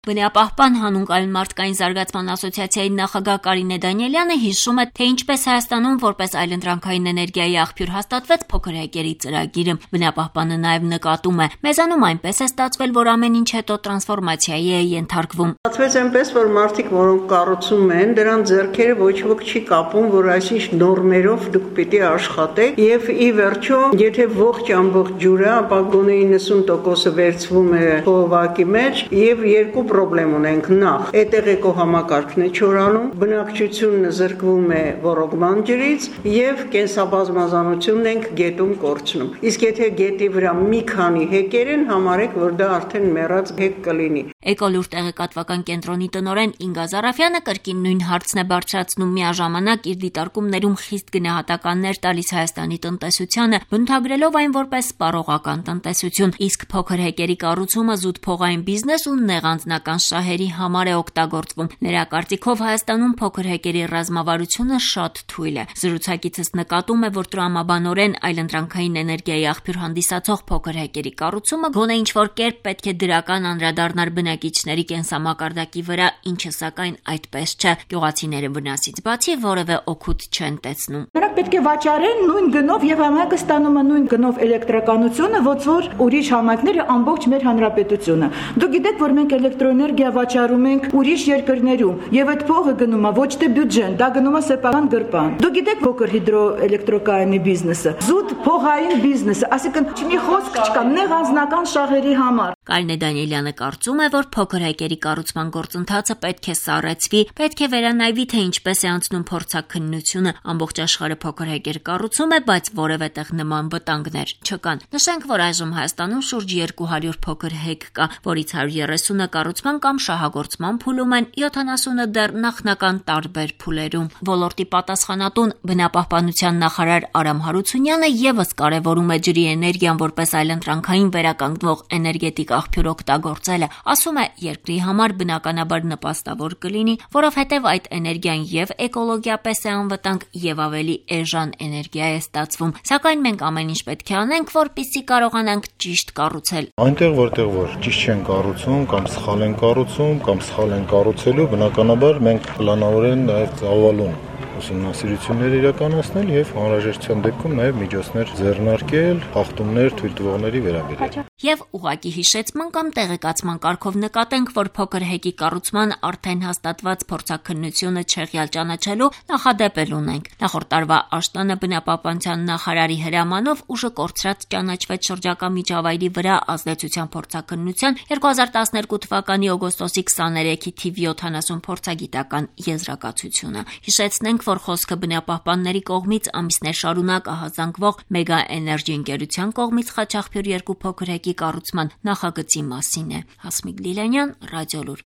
Բնապահպան հանուն կայուն մարդկային զարգացման ասոցիացիայի նախագահ Կարինե Դանիելյանը հիշում է, թե ինչպես Հայաստանում որպես այլընտրանքային էներգիայի աղբյուր հաստատվեց փոքր հեկերի ծրագիրը։ Բնապահպանը նաև նկատում է, մեզանում այնպես է ստացվել, որ ամեն ինչ հետո տրանսֆորմացիայի է ենթարկվում։ Ստացվեց այնպես, որ մարդիկ, որոնք կառուցում են, դրան ձեռքերը ոչ ոք չի կապում, որ այսինչ նորմերով դուք պիտի աշխատեք, եւ ի վերջո, եթե ողջ ամբողջ ջուրը, ապա գոնե 90%-ը վերցվում է խողովակի մեջ եւ երկու պրոբլեմ ունենք նախ այդտեղ էկոհամակարգն է չորանում բնակչությունն զրկվում է ոռոգման ջրից եւ կենսաբազմազանությունն ենք գետում կորցնում իսկ եթե գետի վրա մի քանի հեկեր են համարեք որ դա արդեն մեռած հեկ կլինի Էկոլուր տեղեկատվական կենտրոնի տնօրեն Ինգա Զարաֆյանը կրկին նույն հարցն է բարձրացնում միաժամանակ իր դիտարկումներում խիստ գնահատականներ տալիս Հայաստանի տնտեսությանը բնութագրելով այն որպես սպառողական տնտեսություն իսկ փոքր հեկերի կառուցումը զուտ փողային բիզնես ու նեղանձնական շահերի համար է օգտագործվում նրա կարծիքով Հայաստանում փոքր հեկերի ռազմավարությունը շատ թույլ է զրուցակիցս նկատում է որ տրամաբանորեն այլընտրանքային էներգիայի աղբյուր հանդիսացող փոքր հեկերի կառուցումը գոնե ինչ-որ կերպ պետք է դրական անդրադառնալ բնակիչների կենսամակարդակի վրա ինչը սակայն այդպես չէ գյուղացիները վնասից բացի որևէ օգուտ չեն տեսնում նրանք պետք է վաճառեն նույն գնով եւ համակը ստանում են նույն գնով էլեկտրականությունը ոչ որ ուրիշ համակները ամբողջ մեր հանրապետությունը դուք գիտեք որ մենք էլեկտրոէներգիա վաճառում ենք ուրիշ երկրներում եւ այդ փողը գնում է ոչ թե բյուջեն դա գնում է սեփական գրպան դուք գիտեք փոքր հիդրոէլեկտրոկայանի բիզնեսը զուտ փողային բիզնեսը ասիկան մի խոսք չկա նեղանձնական շահերի համար Կարինե Դանիելյանը կարծում է որ փոքր հեկերի կառուցման գործընթացը պետք է սառեցվի պետք է վերանայվի թե ինչպես է անցնում փորձաքննությունը ամբողջ աշխարհը փոքր հեկեր կառուցում է բայց որևէ տեղ նման վտանգներ չկան նշենք որ այժմ Հայաստանում շուրջ 200 փոքր հեկ կա որից 130-ը կառուցման կամ շահագործման փուլում են 70-ը դեռ նախնական տարբեր փուլերում ոլորտի պատասխանատուն բնապահպանության նախարար Արամ Հարությունյանը եւս կարևորում է ջրի էներգիան որպես այլընտրանքային վերականգնող էներգետիկ աղբյուր օգտագործելը ասում է երկրի համար բնականաբար նպաստավոր կլինի որովհետեւ այդ էներգիան եւ էկոլոգիապես է անվտանգ եւ ավելի էժան էներգիա է ստացվում սակայն մենք ամեն ինչ պետք է անենք որպեսզի կարողանանք ճիշտ կառուցել այնտեղ որտեղ ճիշտ չեն կառուցում կամ սխալ են կառուցում կամ սխալ են կառուցելու բնականաբար մենք պլանավորեն նաեւ ծավալուն ուսումնասիրություններ իրականացնել եւ անհրաժեշտության դեպքում նաեւ միջոցներ ձեռնարկել հաղթումներ թույլ տվողների վերաբերյալ Եվ ուղղակի հիշեցման կամ տեղեկացման կարգով նկատենք, որ փոքր հեկի կառուցման արդեն հաստատված փորձաքննությունը չեղյալ ճանաչելու նախադեպել ունենք։ Նախորդ տարվա աշտանը բնապահպանության նախարարի հրամանով ուժը կորցրած ճանաչվեց շրջակա միջավայրի վրա ազդեցության փորձաքննության 2012 թվականի օգոստոսի 23-ի թիվ 70 փորձագիտական եզրակացությունը։ Հիշեցնենք, որ խոսքը բնապահպանների կողմից ամիսներ շարունակ ահազանգվող Մեգա Էներգի ընկերության կողմից Խաչաղբյուր 2 փոքր հեկի կառուցման նախագծի մասին է։ Հասմիկ Լիլանյան, Ռադիոլուր